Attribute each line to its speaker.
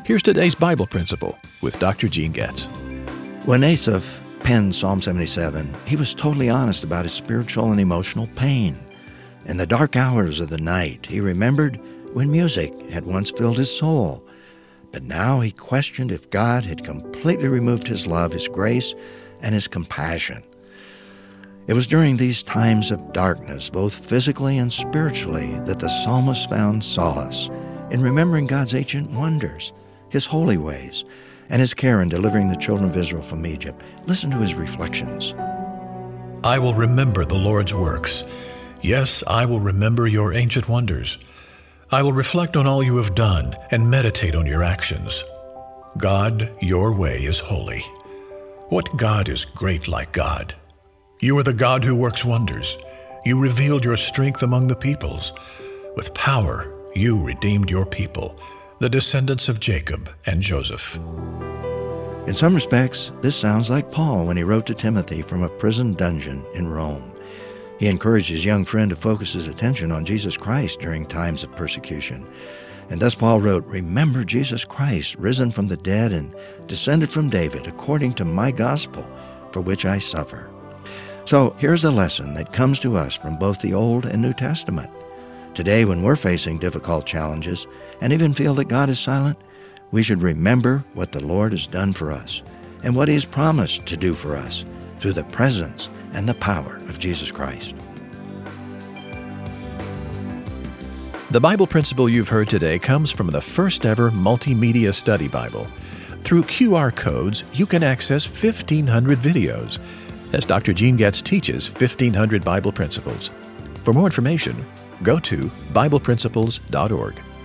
Speaker 1: Here's today's Bible principle with Dr. Gene Getz.
Speaker 2: When Asaph penned Psalm 77, he was totally honest about his spiritual and emotional pain. In the dark hours of the night, he remembered when music had once filled his soul. But now he questioned if God had completely removed his love, his grace, and his compassion. It was during these times of darkness, both physically and spiritually, that the psalmist found solace in remembering God's ancient wonders, his holy ways, and his care in delivering the children of Israel from Egypt. Listen to his reflections.
Speaker 3: I will remember the Lord's works. Yes, I will remember your ancient wonders. I will reflect on all you have done and meditate on your actions. God, your way is holy. What God is great like God? You are the God who works wonders. You revealed your strength among the peoples. With power, you redeemed your people, the descendants of Jacob and Joseph.
Speaker 2: In some respects, this sounds like Paul when he wrote to Timothy from a prison dungeon in Rome. He encouraged his young friend to focus his attention on Jesus Christ during times of persecution. And thus Paul wrote, "Remember Jesus Christ, risen from the dead and descended from David, according to my gospel, for which I suffer." So here's a lesson that comes to us from both the Old and New Testament. Today, when we're facing difficult challenges and even feel that God is silent, we should remember what the Lord has done for us and what He has promised to do for us through the presence and the power of Jesus Christ.
Speaker 1: The Bible principle you've heard today comes from the first ever multimedia study Bible. Through QR codes, you can access 1,500 videos as Dr. Gene Getz teaches 1,500 Bible principles. For more information, go to BiblePrinciples.org.